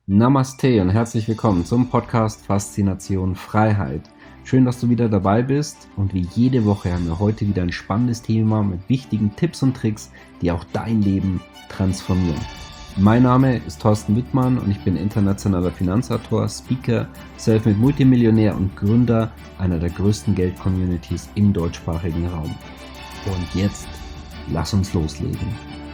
Namaste und herzlich willkommen zum Podcast Faszination Freiheit. Schön, dass du wieder dabei bist und wie jede Woche haben wir heute wieder ein spannendes Thema mit wichtigen Tipps und Tricks, die auch dein Leben transformieren. Mein Name ist Thorsten Wittmann und ich bin internationaler Finanzautor, Speaker, Selfmade Multimillionär und Gründer einer der größten Geld-Communities im deutschsprachigen Raum. Und jetzt, lass uns loslegen.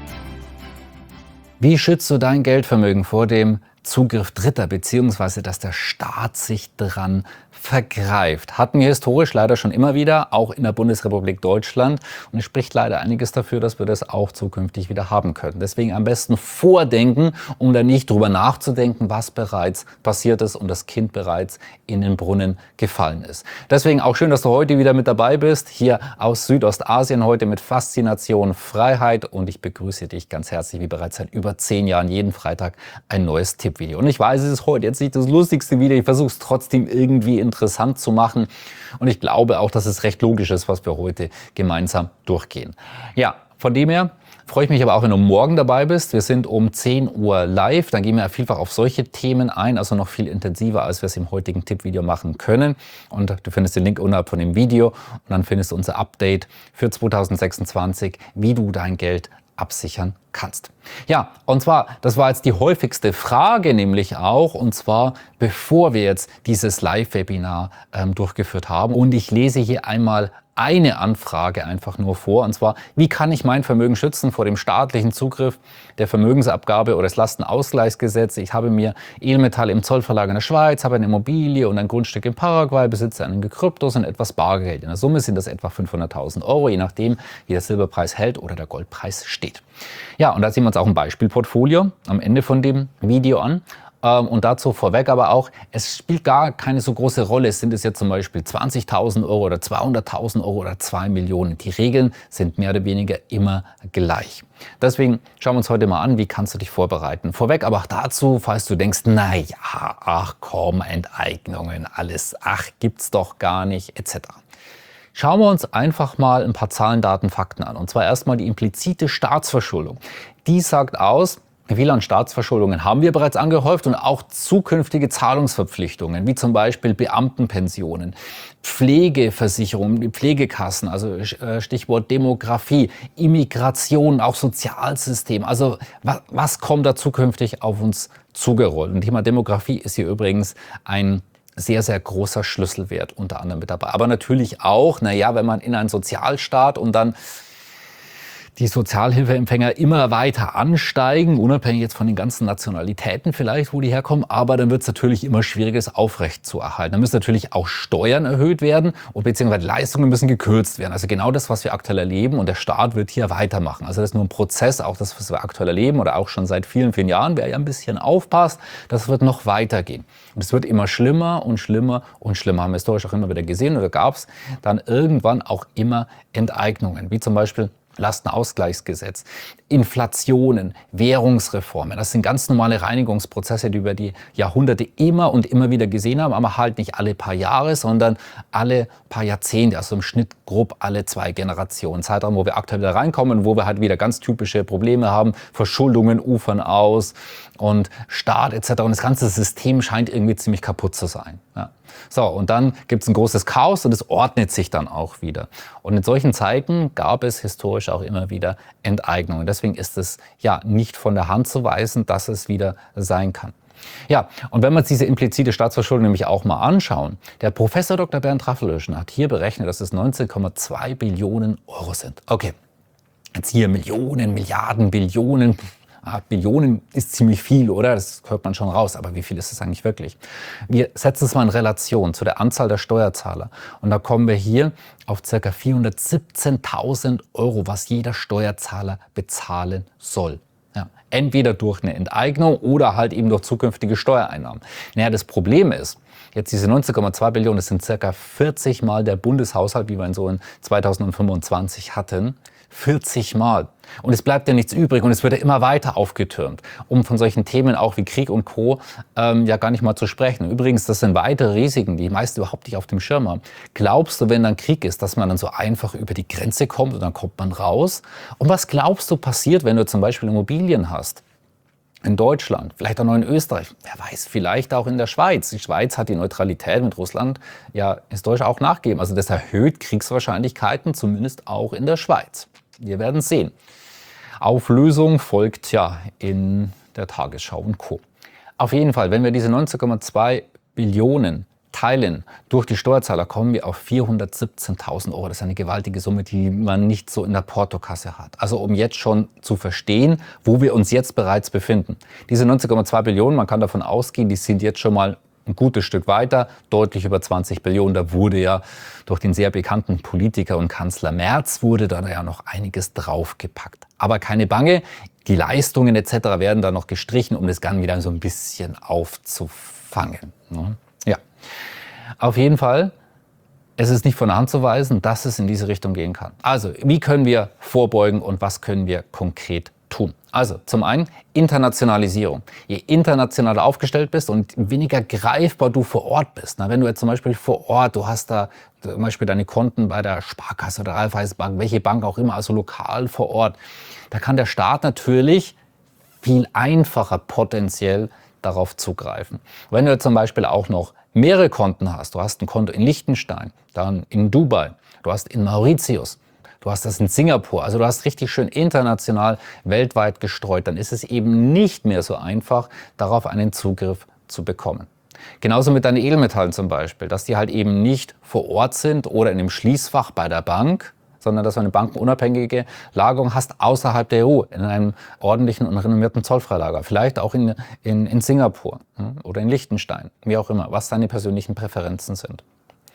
Wie schützt du dein Geldvermögen vor dem Zugriff Dritter, beziehungsweise dass der Staat sich dran vergreift? Hatten wir historisch leider schon immer wieder, auch in der Bundesrepublik Deutschland. Und es spricht leider einiges dafür, dass wir das auch zukünftig wieder haben können. Deswegen am besten vordenken, um dann nicht drüber nachzudenken, was bereits passiert ist und das Kind bereits in den Brunnen gefallen ist. Deswegen auch schön, dass du heute wieder mit dabei bist, hier aus Südostasien, heute mit Faszination Freiheit. Und ich begrüße dich ganz herzlich, wie bereits seit über 10 Jahren, jeden Freitag ein neues Tippvideo. Und ich weiß, es ist heute jetzt nicht das lustigste Video, ich versuche es trotzdem irgendwie interessant zu machen. Und ich glaube auch, dass es recht logisch ist, was wir heute gemeinsam durchgehen. Ja, von dem her freue ich mich aber auch, wenn du morgen dabei bist. Wir sind um 10 Uhr live. Dann gehen wir vielfach auf solche Themen ein, also noch viel intensiver, als wir es im heutigen Tippvideo machen können. Und du findest den Link unterhalb von dem Video und dann findest du unser Update für 2026, wie du dein Geld absichern kannst. Ja, und zwar, das war jetzt die häufigste Frage, nämlich auch, und zwar, bevor wir jetzt dieses Live-Webinar durchgeführt haben. Und ich lese hier einmal eine Anfrage einfach nur vor, und zwar, wie kann ich mein Vermögen schützen vor dem staatlichen Zugriff der Vermögensabgabe oder des Lastenausgleichsgesetzes? Ich habe mir Edelmetalle im Zollverlag in der Schweiz, habe eine Immobilie und ein Grundstück in Paraguay, besitze einige Kryptos und etwas Bargeld. In der Summe sind das etwa 500.000 Euro, je nachdem, wie der Silberpreis hält oder der Goldpreis steht. Ja, und da sehen wir uns auch ein Beispielportfolio am Ende von dem Video an. Und dazu vorweg aber auch, es spielt gar keine so große Rolle, sind es jetzt zum Beispiel 20.000 Euro oder 200.000 Euro oder 2 Millionen. Die Regeln sind mehr oder weniger immer gleich. Deswegen schauen wir uns heute mal an, wie kannst du dich vorbereiten. Vorweg aber auch dazu, falls du denkst, naja, ach komm, Enteignungen, alles, ach, gibt's doch gar nicht, etc. Schauen wir uns einfach mal ein paar Zahlen, Daten, Fakten an. Und zwar erstmal die implizite Staatsverschuldung. Die sagt aus, wie viel an Staatsverschuldungen haben wir bereits angehäuft und auch zukünftige Zahlungsverpflichtungen, wie zum Beispiel Beamtenpensionen, Pflegeversicherungen, Pflegekassen, also Stichwort Demografie, Immigration, auch Sozialsystem. Also was kommt da zukünftig auf uns zugerollt? Und Thema Demografie ist hier übrigens ein sehr, sehr großer Schlüsselwert unter anderem mit dabei. Aber natürlich auch, naja, wenn man in einen Sozialstaat und dann die Sozialhilfeempfänger immer weiter ansteigen, unabhängig jetzt von den ganzen Nationalitäten vielleicht, wo die herkommen, aber dann wird es natürlich immer schwieriger, es aufrecht zu erhalten. Dann müssen natürlich auch Steuern erhöht werden und beziehungsweise Leistungen müssen gekürzt werden. Also genau das, was wir aktuell erleben, und der Staat wird hier weitermachen. Also das ist nur ein Prozess, auch das, was wir aktuell erleben oder auch schon seit vielen, vielen Jahren. Wer ja ein bisschen aufpasst, das wird noch weitergehen. Und es wird immer schlimmer und schlimmer und schlimmer. Haben wir historisch auch immer wieder gesehen, oder gab es dann irgendwann auch immer Enteignungen, wie zum Beispiel Lastenausgleichsgesetz, Inflationen, Währungsreformen. Das sind ganz normale Reinigungsprozesse, die wir über die Jahrhunderte immer und immer wieder gesehen haben, aber halt nicht alle paar Jahre, sondern alle paar Jahrzehnte, also im Schnitt grob alle 2 Generationen. Zeitraum, wo wir aktuell wieder reinkommen, wo wir halt wieder ganz typische Probleme haben, Verschuldungen ufern aus und Staat etc. Und das ganze System scheint irgendwie ziemlich kaputt zu sein. Ja. So, und dann gibt es ein großes Chaos und es ordnet sich dann auch wieder. Und in solchen Zeiten gab es historisch auch immer wieder Enteignungen. Deswegen ist es ja nicht von der Hand zu weisen, dass es wieder sein kann. Ja, und wenn wir uns diese implizite Staatsverschuldung nämlich auch mal anschauen, der Professor Dr. Bernd Raffelöschen hat hier berechnet, dass es 19,2 Billionen Euro sind. Okay, jetzt hier Millionen, Milliarden, Billionen. Billionen ist ziemlich viel, oder? Das hört man schon raus. Aber wie viel ist es eigentlich wirklich? Wir setzen es mal in Relation zu der Anzahl der Steuerzahler. Und da kommen wir hier auf ca. 417.000 Euro, was jeder Steuerzahler bezahlen soll. Ja, entweder durch eine Enteignung oder halt eben durch zukünftige Steuereinnahmen. Naja, das Problem ist, jetzt diese 19,2 Billionen, das sind ca. 40 Mal der Bundeshaushalt, wie wir ihn so in 2025 hatten. 40 Mal. Und es bleibt ja nichts übrig und es wird ja immer weiter aufgetürmt, um von solchen Themen auch wie Krieg und Co. Ja gar nicht mal zu sprechen. Übrigens, das sind weitere Risiken, die meist überhaupt nicht auf dem Schirm haben. Glaubst du, wenn dann Krieg ist, dass man dann so einfach über die Grenze kommt und dann kommt man raus? Und was glaubst du passiert, wenn du zum Beispiel Immobilien hast? in Deutschland, vielleicht auch noch in Österreich, wer weiß, vielleicht auch in der Schweiz. Die Schweiz hat die Neutralität mit Russland ja historisch auch nachgegeben. Also das erhöht Kriegswahrscheinlichkeiten, zumindest auch in der Schweiz. Wir werden sehen. Auflösung folgt ja in der Tagesschau und Co. Auf jeden Fall, wenn wir diese 19,2 Billionen teilen durch die Steuerzahler, kommen wir auf 417.000 Euro. Das ist eine gewaltige Summe, die man nicht so in der Portokasse hat. Also um jetzt schon zu verstehen, wo wir uns jetzt bereits befinden. Diese 19,2 Billionen, man kann davon ausgehen, die sind jetzt schon mal ein gutes Stück weiter, deutlich über 20 Billionen. Da wurde ja durch den sehr bekannten Politiker und Kanzler Merz wurde da ja noch einiges draufgepackt. Aber keine Bange, die Leistungen etc. werden da noch gestrichen, um das Ganze wieder so ein bisschen aufzufangen. Ja, auf jeden Fall, es ist nicht von der Hand zu weisen, dass es in diese Richtung gehen kann. Also, wie können wir vorbeugen und was können wir konkret tun? Also, zum einen Internationalisierung. Je internationaler aufgestellt bist und weniger greifbar du vor Ort bist. Na, wenn du jetzt zum Beispiel vor Ort, du hast da zum Beispiel deine Konten bei der Sparkasse oder Raiffeisenbank, welche Bank auch immer, also lokal vor Ort, da kann der Staat natürlich viel einfacher potenziell darauf zugreifen. Wenn du zum Beispiel auch noch mehrere Konten hast, du hast ein Konto in Liechtenstein, dann in Dubai, du hast in Mauritius, du hast das in Singapur, also du hast richtig schön international, weltweit gestreut, dann ist es eben nicht mehr so einfach, darauf einen Zugriff zu bekommen. Genauso mit deinen Edelmetallen zum Beispiel, dass die halt eben nicht vor Ort sind oder in einem Schließfach bei der Bank, sondern dass du eine bankenunabhängige Lagerung hast außerhalb der EU, in einem ordentlichen und renommierten Zollfreilager. Vielleicht auch in Singapur oder in Liechtenstein, wie auch immer, was deine persönlichen Präferenzen sind.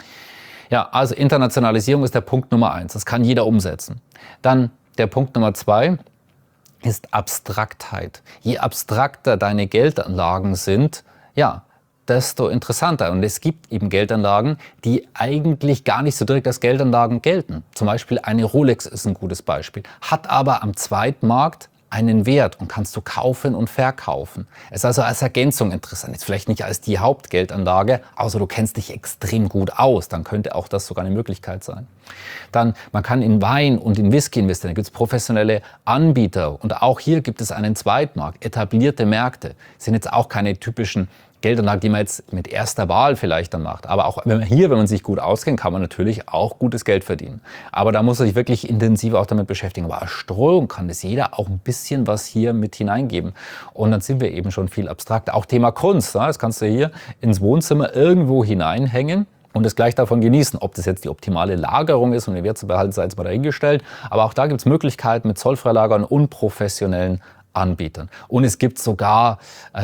Ja, also Internationalisierung ist der Punkt Nummer 1. Das kann jeder umsetzen. Dann der Punkt Nummer 2 ist Abstraktheit. Je abstrakter deine Geldanlagen sind, ja, desto interessanter. Und es gibt eben Geldanlagen, die eigentlich gar nicht so direkt als Geldanlagen gelten. Zum Beispiel eine Rolex ist ein gutes Beispiel, hat aber am Zweitmarkt einen Wert und kannst du kaufen und verkaufen. Es ist also als Ergänzung interessant. Jetzt vielleicht nicht als die Hauptgeldanlage, außer du kennst dich extrem gut aus, dann könnte auch das sogar eine Möglichkeit sein. Dann, man kann in Wein und in Whisky investieren, da gibt es professionelle Anbieter und auch hier gibt es einen Zweitmarkt, etablierte Märkte, sind jetzt auch keine typischen Geldanlagen, die man jetzt mit erster Wahl vielleicht dann macht. Aber auch wenn man sich gut auskennt, kann man natürlich auch gutes Geld verdienen. Aber da muss man sich wirklich intensiv auch damit beschäftigen. Aber als Streuung kann das jeder auch ein bisschen was hier mit hineingeben. Und dann sind wir eben schon viel abstrakter. Auch Thema Kunst, das kannst du hier ins Wohnzimmer irgendwo hineinhängen und es gleich davon genießen. Ob das jetzt die optimale Lagerung ist und den Wert zu behalten, sei jetzt mal dahingestellt. Aber auch da gibt es Möglichkeiten mit Zollfreilagern und professionellen Anbietern. Und es gibt sogar,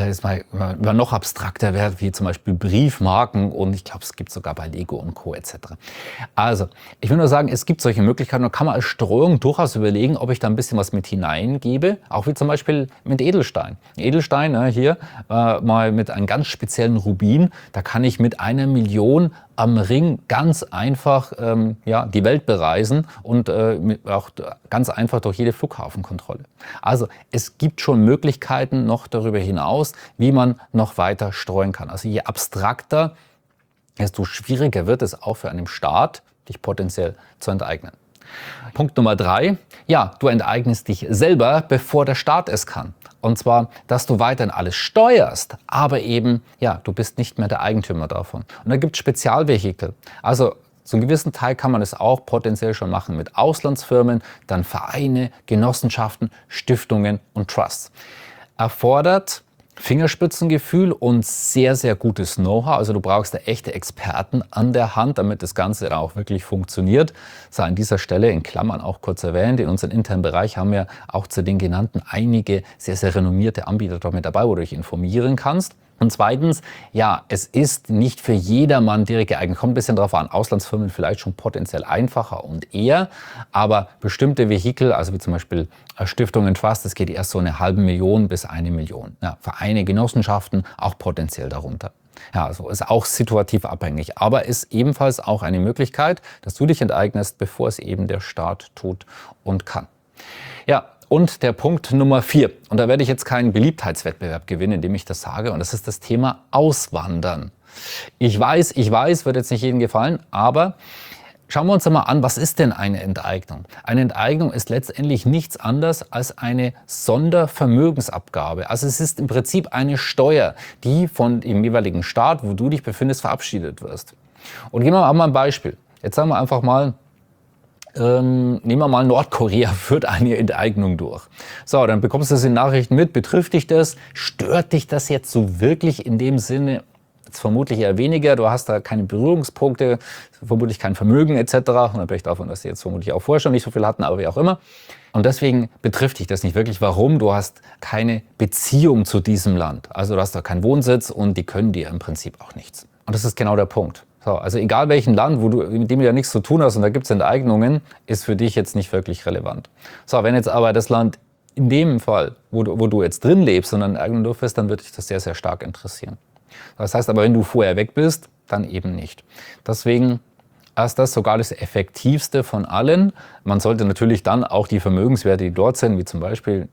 wenn noch abstrakter wird, wie zum Beispiel Briefmarken und ich glaube, es gibt sogar bei Lego und Co. etc. Also, ich will nur sagen, es gibt solche Möglichkeiten und kann man als Streuung durchaus überlegen, ob ich da ein bisschen was mit hineingebe, auch wie zum Beispiel mit Edelstein. Edelstein, hier mal mit einem ganz speziellen Rubin, da kann ich mit 1 Million am Ring ganz einfach die Welt bereisen und auch ganz einfach durch jede Flughafenkontrolle. Also es gibt schon Möglichkeiten noch darüber hinaus, wie man noch weiter streuen kann. Also je abstrakter, desto schwieriger wird es auch für einen Staat, dich potenziell zu enteignen. Punkt Nummer 3, ja, du enteignest dich selber, bevor der Staat es kann. Und zwar, dass du weiterhin alles steuerst, aber eben, ja, du bist nicht mehr der Eigentümer davon. Und da gibt es Spezialvehikel. Also zu einem gewissen Teil kann man es auch potenziell schon machen mit Auslandsfirmen, dann Vereine, Genossenschaften, Stiftungen und Trusts. Erfordert Fingerspitzengefühl und sehr, sehr gutes Know-how. Also du brauchst da echte Experten an der Hand, damit das Ganze dann auch wirklich funktioniert. Sei an dieser Stelle in Klammern auch kurz erwähnt. In unserem internen Bereich haben wir auch zu den genannten einige sehr, sehr renommierte Anbieter dort mit dabei, wo du dich informieren kannst. Und zweitens, ja, es ist nicht für jedermann direkt geeignet. Kommt ein bisschen drauf an. Auslandsfirmen vielleicht schon potenziell einfacher und eher. Aber bestimmte Vehikel, also wie zum Beispiel Stiftungen, Trust, das geht erst so 500.000 bis 1 Million. Ja, Vereine, Genossenschaften auch potenziell darunter. Ja, also ist auch situativ abhängig. Aber ist ebenfalls auch eine Möglichkeit, dass du dich enteignest, bevor es eben der Staat tut und kann. Ja, und der Punkt Nummer 4, und da werde ich jetzt keinen Beliebtheitswettbewerb gewinnen, indem ich das sage, und das ist das Thema Auswandern. Ich weiß, wird jetzt nicht jedem gefallen, aber Schauen wir uns einmal an, was ist denn eine Enteignung? Eine Enteignung ist letztendlich nichts anderes als eine Sondervermögensabgabe. Also es ist im Prinzip eine Steuer, die von dem jeweiligen Staat, wo du dich befindest, verabschiedet wirst. Und gehen wir mal ein Beispiel. Jetzt sagen wir einfach mal, nehmen wir mal Nordkorea führt eine Enteignung durch. So, dann bekommst du das in Nachrichten mit. Betrifft dich das? Stört dich das jetzt so wirklich in dem Sinne? Jetzt vermutlich eher weniger. Du hast da keine Berührungspunkte, vermutlich kein Vermögen etc. Unabhängig davon, dass sie jetzt vermutlich auch vorher schon nicht so viel hatten, aber wie auch immer. Und deswegen betrifft dich das nicht wirklich. Warum? Du hast keine Beziehung zu diesem Land. Also du hast da keinen Wohnsitz und die können dir im Prinzip auch nichts. Und das ist genau der Punkt. So, also egal welchen Land, mit dem du ja nichts zu tun hast und da gibt es Enteignungen, ist für dich jetzt nicht wirklich relevant. So, wenn jetzt aber das Land in dem Fall, wo du jetzt drin lebst und dann enteignen dürfst, dann würde dich das sehr, sehr stark interessieren. Das heißt aber, wenn du vorher weg bist, dann eben nicht. Deswegen ist das sogar das Effektivste von allen. Man sollte natürlich dann auch die Vermögenswerte, die dort sind, wie zum Beispiel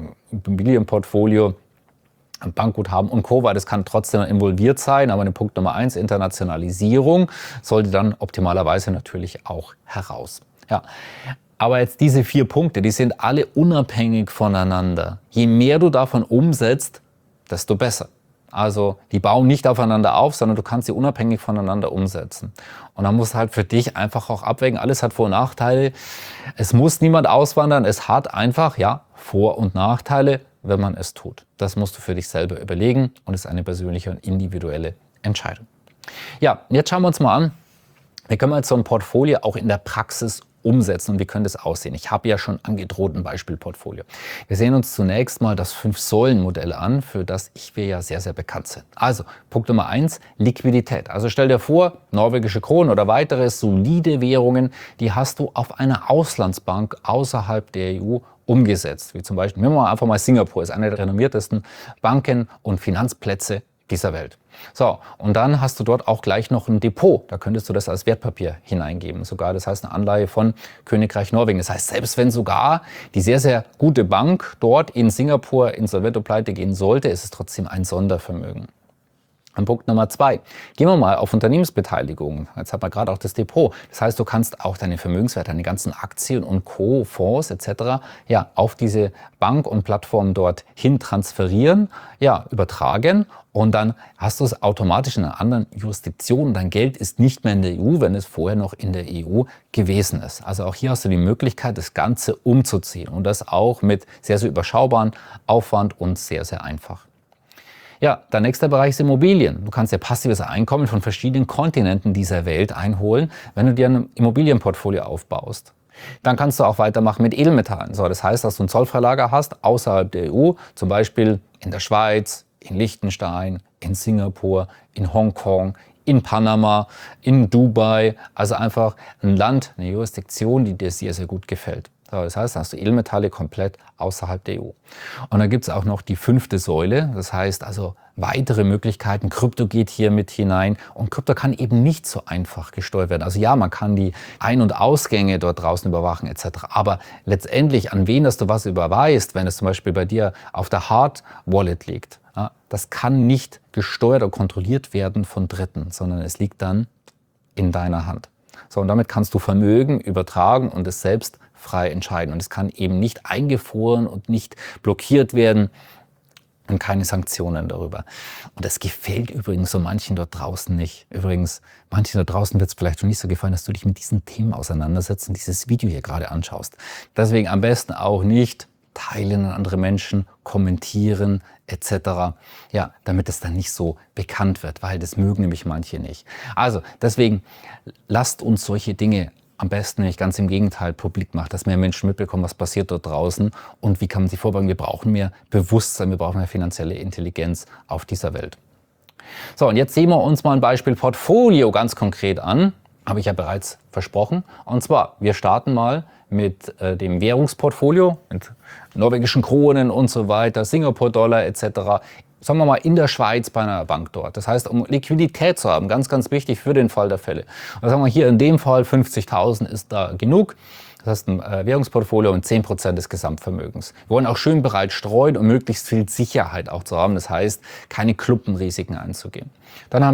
Immobilienportfolio, Bankguthaben und Co., weil das kann trotzdem involviert sein. Aber Punkt Nummer 1, Internationalisierung, sollte dann optimalerweise natürlich auch heraus. Ja. Aber jetzt diese 4 Punkte, die sind alle unabhängig voneinander. Je mehr du davon umsetzt, desto besser. Also die bauen nicht aufeinander auf, sondern du kannst sie unabhängig voneinander umsetzen. Und dann musst du halt für dich einfach auch abwägen. Alles hat Vor- und Nachteile. Es muss niemand auswandern. Es hat einfach, ja, Vor- und Nachteile, wenn man es tut. Das musst du für dich selber überlegen und ist eine persönliche und individuelle Entscheidung. Ja, jetzt schauen wir uns mal an, wie können wir jetzt so ein Portfolio auch in der Praxis umsetzen und wie könnte es aussehen? Ich habe ja schon angedroht ein Beispielportfolio. Wir sehen uns zunächst mal das 5-Säulen-Modell an, für das wir ja sehr, sehr bekannt sind. Also Punkt Nummer 1, Liquidität. Also stell dir vor, norwegische Kronen oder weitere solide Währungen, die hast du auf einer Auslandsbank außerhalb der EU umgesetzt. Wie zum Beispiel, nehmen wir mal einfach mal Singapur, ist eine der renommiertesten Banken und Finanzplätze dieser Welt. So, und dann hast du dort auch gleich noch ein Depot. Da könntest du das als Wertpapier hineingeben. Sogar, das heißt eine Anleihe von Königreich Norwegen. Das heißt, selbst wenn sogar die sehr, sehr gute Bank dort in Singapur insolvent und pleite gehen sollte, ist es trotzdem ein Sondervermögen. Und Punkt Nummer 2. Gehen wir mal auf Unternehmensbeteiligung. Jetzt hat man gerade auch das Depot. Das heißt, du kannst auch deine Vermögenswerte, deine ganzen Aktien und Co., Fonds etc. ja, auf diese Bank und Plattform dort hin transferieren, ja, übertragen. Und dann hast du es automatisch in einer anderen Jurisdiktion. Dein Geld ist nicht mehr in der EU, wenn es vorher noch in der EU gewesen ist. Also auch hier hast du die Möglichkeit, das Ganze umzuziehen. Und das auch mit sehr, sehr überschaubaren Aufwand und sehr, sehr einfach. Ja, der nächste Bereich ist Immobilien. Du kannst ja passives Einkommen von verschiedenen Kontinenten dieser Welt einholen, wenn du dir ein Immobilienportfolio aufbaust. Dann kannst du auch weitermachen mit Edelmetallen. So, das heißt, dass du ein Zollfreilager hast außerhalb der EU, zum Beispiel in der Schweiz, in Liechtenstein, in Singapur, in Hongkong, in Panama, in Dubai. Also einfach ein Land, eine Jurisdiktion, die dir sehr, sehr gut gefällt. So, das heißt, da hast du Edelmetalle komplett außerhalb der EU. Und dann gibt es auch noch die 5. Säule, das heißt also weitere Möglichkeiten. Krypto geht hier mit hinein und Krypto kann eben nicht so einfach gesteuert werden. Also ja, man kann die Ein- und Ausgänge dort draußen überwachen etc. Aber letztendlich, an wen dass du was überweist, wenn es zum Beispiel bei dir auf der Hard Wallet liegt, ja, das kann nicht gesteuert oder kontrolliert werden von Dritten, sondern es liegt dann in deiner Hand. So, und damit kannst du Vermögen übertragen und es selbst frei entscheiden. Und es kann eben nicht eingefroren und nicht blockiert werden und keine Sanktionen darüber. Und das gefällt übrigens so manchen dort draußen nicht. Übrigens, manchen dort draußen wird es vielleicht schon nicht so gefallen, dass du dich mit diesen Themen auseinandersetzt und dieses Video hier gerade anschaust. Deswegen am besten auch nicht teilen an andere Menschen, kommentieren etc. Ja, damit es dann nicht so bekannt wird, weil das mögen nämlich manche nicht. Also deswegen lasst uns solche Dinge am besten nicht, ganz im Gegenteil, publik machen, dass mehr Menschen mitbekommen, was passiert dort draußen und wie kann man sich vorbeugen. Wir brauchen mehr Bewusstsein, wir brauchen mehr finanzielle Intelligenz auf dieser Welt. So, und jetzt sehen wir uns mal ein Beispiel Portfolio ganz konkret an. Habe ich ja bereits versprochen. Und zwar, wir starten mal mit dem Währungsportfolio, mit norwegischen Kronen und so weiter, Singapur-Dollar etc., sagen wir mal in der Schweiz bei einer Bank dort. Das heißt, um Liquidität zu haben, ganz, ganz wichtig für den Fall der Fälle. Und sagen wir hier in dem Fall 50.000 ist da genug. Das heißt, ein Währungsportfolio und 10% des Gesamtvermögens. Wir wollen auch schön breit streuen, um möglichst viel Sicherheit auch zu haben. Das heißt, keine Klumpenrisiken einzugehen. Dann haben wir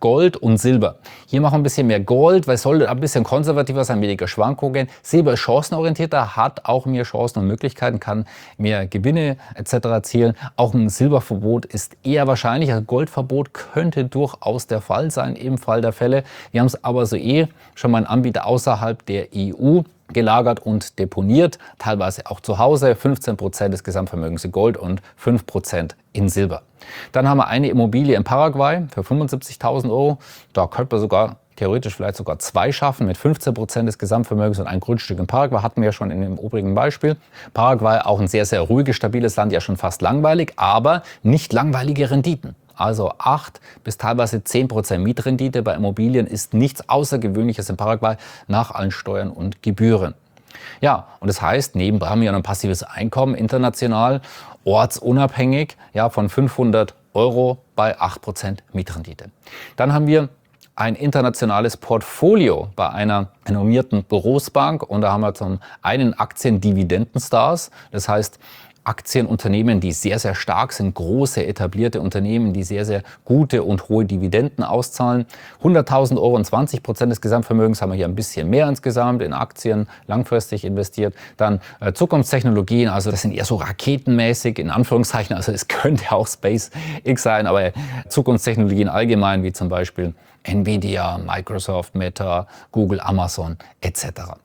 Gold und Silber. Hier machen wir ein bisschen mehr Gold, weil es soll ein bisschen konservativer sein, weniger Schwankungen. Silber ist chancenorientierter, hat auch mehr Chancen und Möglichkeiten, kann mehr Gewinne etc. erzielen. Auch ein Silberverbot ist eher wahrscheinlich. Ein Goldverbot könnte durchaus der Fall sein, im Fall der Fälle. Wir haben es aber schon mal einen Anbieter außerhalb der EU gelagert und deponiert, teilweise auch zu Hause, 15% des Gesamtvermögens in Gold und 5% in Silber. Dann haben wir eine Immobilie in Paraguay für 75.000 Euro. Da könnte man sogar theoretisch vielleicht sogar 2 schaffen mit 15% des Gesamtvermögens und ein Grundstück in Paraguay, hatten wir ja schon in dem obrigen Beispiel. Paraguay auch ein sehr, sehr ruhiges, stabiles Land, ja schon fast langweilig, aber nicht langweilige Renditen. Also 8 bis teilweise 10% Mietrendite bei Immobilien ist nichts Außergewöhnliches in Paraguay nach allen Steuern und Gebühren. Ja, und das heißt, nebenbei haben wir noch ein passives Einkommen international, ortsunabhängig, ja, von 500 Euro bei 8% Mietrendite. Dann haben wir ein internationales Portfolio bei einer renommierten Berufsbank und da haben wir zum einen Aktien-Dividendenstars, das heißt Aktienunternehmen, die sehr, sehr stark sind, große etablierte Unternehmen, die sehr, sehr gute und hohe Dividenden auszahlen. 100.000 Euro und 20% des Gesamtvermögens haben wir hier ein bisschen mehr insgesamt in Aktien, langfristig investiert. Dann Zukunftstechnologien, also das sind eher so raketenmäßig, in Anführungszeichen, also es könnte auch SpaceX sein, aber Zukunftstechnologien allgemein, wie zum Beispiel Nvidia, Microsoft, Meta, Google, Amazon etc.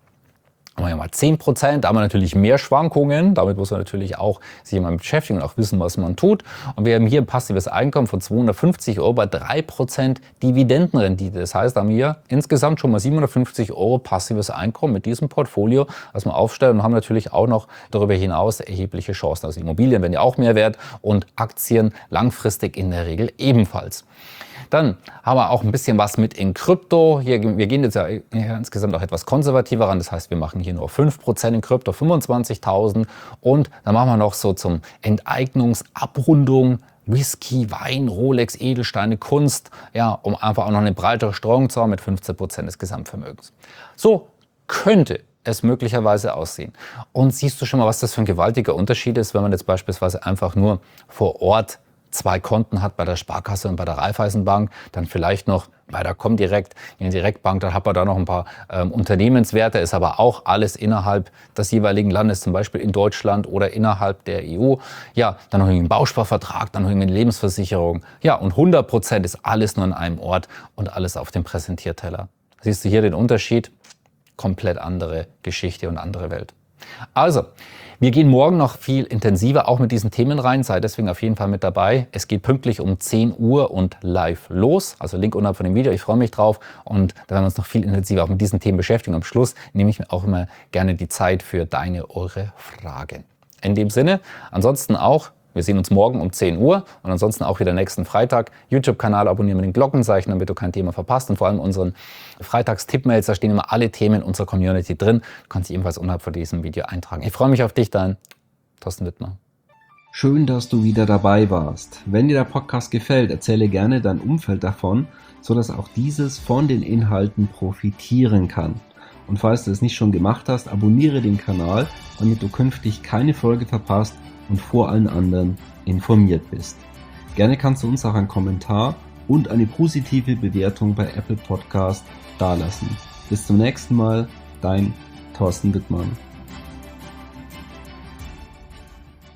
Haben wir mal 10%, da haben wir natürlich mehr Schwankungen, damit muss man natürlich auch sich mal beschäftigen und auch wissen, was man tut. Und wir haben hier ein passives Einkommen von 250 Euro bei 3% Dividendenrendite. Das heißt, da haben wir insgesamt schon mal 750 Euro passives Einkommen mit diesem Portfolio, das wir aufstellen und haben natürlich auch noch darüber hinaus erhebliche Chancen. Also Immobilien werden ja auch mehr wert und Aktien langfristig in der Regel ebenfalls. Dann haben wir auch ein bisschen was mit in Krypto. Wir gehen jetzt ja insgesamt auch etwas konservativer ran. Das heißt, wir machen hier nur 5% in Krypto, 25.000. Und dann machen wir noch so zum Enteignungsabrundung Whisky, Wein, Rolex, Edelsteine, Kunst, ja, um einfach auch noch eine breitere Streuung zu haben mit 15% des Gesamtvermögens. So könnte es möglicherweise aussehen. Und siehst du schon mal, was das für ein gewaltiger Unterschied ist, wenn man jetzt beispielsweise einfach nur vor Ort 2 Konten hat bei der Sparkasse und bei der Raiffeisenbank, dann vielleicht noch bei der Comdirect, in der Direktbank, dann hat man da noch ein paar Unternehmenswerte, ist aber auch alles innerhalb des jeweiligen Landes, zum Beispiel in Deutschland oder innerhalb der EU. Ja, dann noch einen Bausparvertrag, dann noch eine Lebensversicherung. Ja, und 100% ist alles nur an einem Ort und alles auf dem Präsentierteller. Siehst du hier den Unterschied? Komplett andere Geschichte und andere Welt. Also, wir gehen morgen noch viel intensiver auch mit diesen Themen rein. Sei deswegen auf jeden Fall mit dabei. Es geht pünktlich um 10 Uhr und live los. Also Link unterhalb von dem Video. Ich freue mich drauf. Und da werden wir uns noch viel intensiver auch mit diesen Themen beschäftigen. Und am Schluss nehme ich mir auch immer gerne die Zeit für eure Fragen. In dem Sinne, ansonsten auch, wir sehen uns morgen um 10 Uhr und ansonsten auch wieder nächsten Freitag. YouTube-Kanal abonnieren mit den Glockenzeichen, damit du kein Thema verpasst. Und vor allem unseren Freitags-Tipp-Mails, da stehen immer alle Themen unserer Community drin. Du kannst dich ebenfalls unterhalb von diesem Video eintragen. Ich freue mich auf dich, dein Thorsten Wittmer. Schön, dass du wieder dabei warst. Wenn dir der Podcast gefällt, erzähle gerne dein Umfeld davon, sodass auch dieses von den Inhalten profitieren kann. Und falls du es nicht schon gemacht hast, abonniere den Kanal, damit du künftig keine Folge verpasst und vor allen anderen informiert bist. Gerne kannst du uns auch einen Kommentar und eine positive Bewertung bei Apple Podcast dalassen. Bis zum nächsten Mal, dein Thorsten Wittmann.